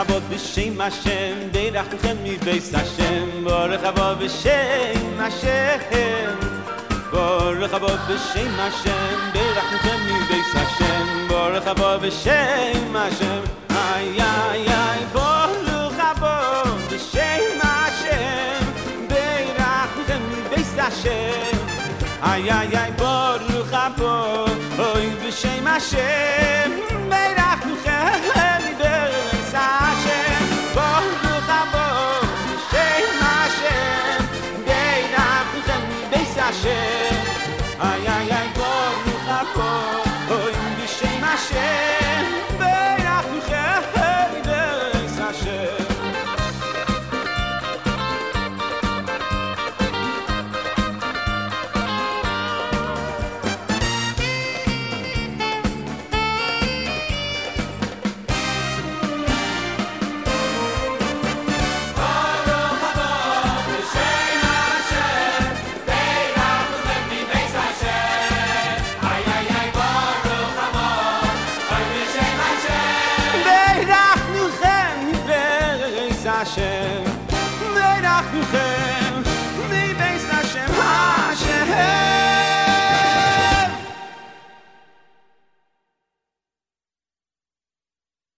הבא בשם השם בירכתכם מבית השם ברוך הבא בשם השם ברוך הבא בשם השם בירכתכם מבית השם ברוך הבא בשם השם איי איי איי ברוך הבא בשם השם בירכתכם מבית השם איי איי איי ברוך הבא בשם השם